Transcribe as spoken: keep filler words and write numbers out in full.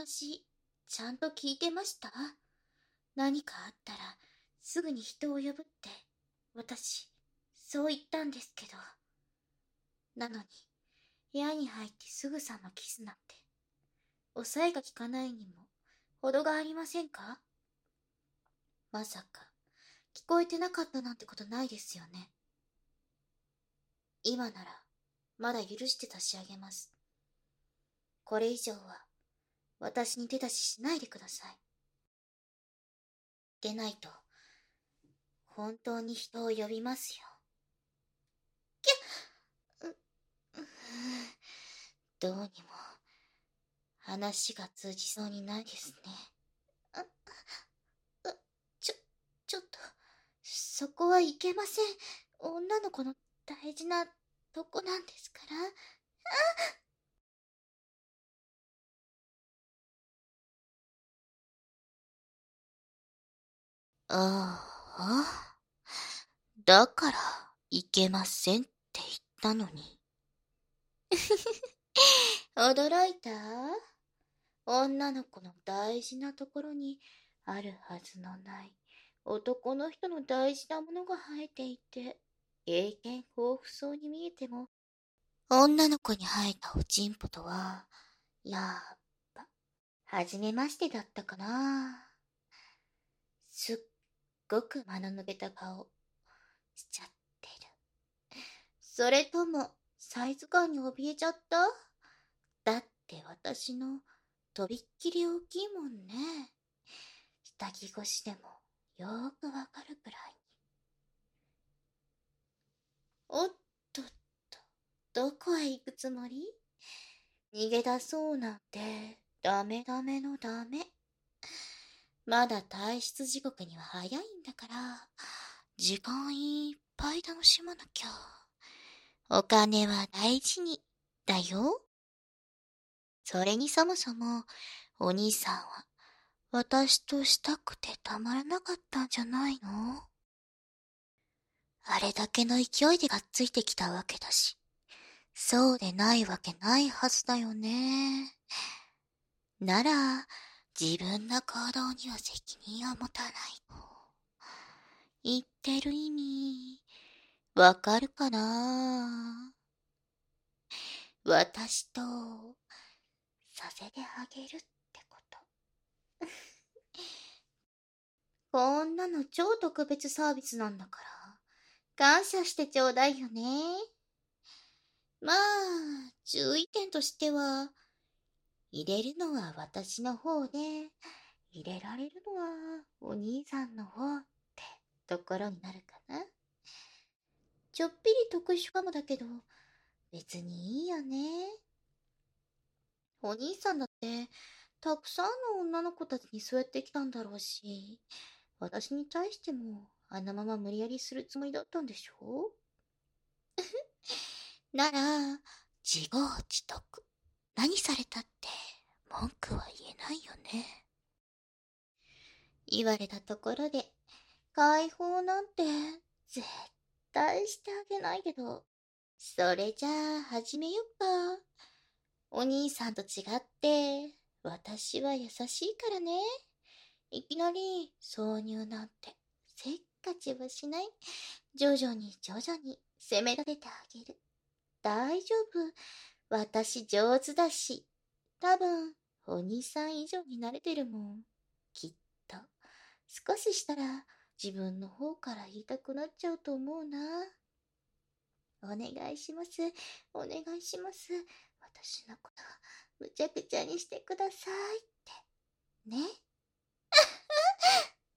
話、ちゃんと聞いてました？何かあったら、すぐに人を呼ぶって、私、そう言ったんですけど。なのに、部屋に入ってすぐさまキスなんて、抑えが効かないにも、程がありませんか？まさか、聞こえてなかったなんてことないですよね。今なら、まだ許して差し上げます。これ以上は、私に手出ししないでください。でないと、本当に人を呼びますよ。きゃっ、う、うどうにも、話が通じそうにないですね。あ、あ、ちょ、ちょっと、そこはいけません。女の子の大事なとこなんですから。ああ、だから、いけませんって言ったのに。驚いた？女の子の大事なところにあるはずのない男の人の大事なものが生えていて、経験豊富そうに見えても、女の子に生えたおちんぽとは、やっぱ、はじめましてだったかな。すっごく間の抜けた顔しちゃってる。それとも、サイズ感に怯えちゃった？だって私のとびっきり大きいもんね。下着越しでもよーくわかるくらいに。おっとっと、どこへ行くつもり？逃げ出そうなんて、ダメダメのダメ。まだ退出時刻には早いんだから、時間いっぱい楽しまなきゃ。お金は大事に、だよ。それにそもそも、お兄さんは、私としたくてたまらなかったんじゃないの？あれだけの勢いでがっついてきたわけだし、そうでないわけないはずだよね。なら、自分の行動には責任を持たないと。言ってる意味、わかるかな？私と、させてあげるってこと。こんなの超特別サービスなんだから、感謝してちょうだいよね。まあ、注意点としては、入れるのは私の方で、入れられるのはお兄さんの方ってところになるかな。ちょっぴり特殊かもだけど、別にいいよね。お兄さんだって、たくさんの女の子たちにそうやってきたんだろうし、私に対してもあのまま無理やりするつもりだったんでしょ？なら、自業自得。何されたって文句は言えないよね。言われたところで、解放なんて絶対してあげないけど、それじゃあ始めよっか。お兄さんと違って、私は優しいからね。いきなり挿入なんてせっかちはしない。徐々に徐々に攻め立ててあげる。大丈夫。私上手だし。多分、お兄さん以上に慣れてるもん。きっと。少ししたら自分の方から言いたくなっちゃうと思うな。お願いします。お願いします。私のことむちゃくちゃにしてくださいって。ね。